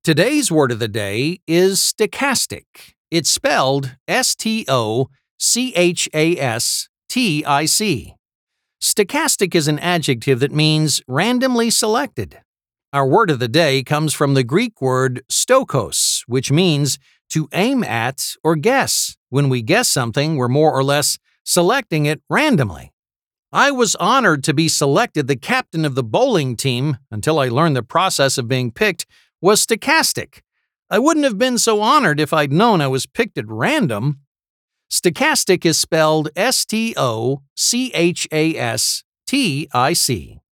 Today's word of the day is stochastic. It's spelled Stochastic. Stochastic is an adjective that means randomly selected. Our word of the day comes from the Greek word stokos, which means to aim at or guess. When we guess something, we're more or less selecting it randomly. I was honored to be selected the captain of the bowling team until I learned the process of being picked was stochastic. I wouldn't have been so honored if I'd known I was picked at random. Stochastic is spelled Stochastic.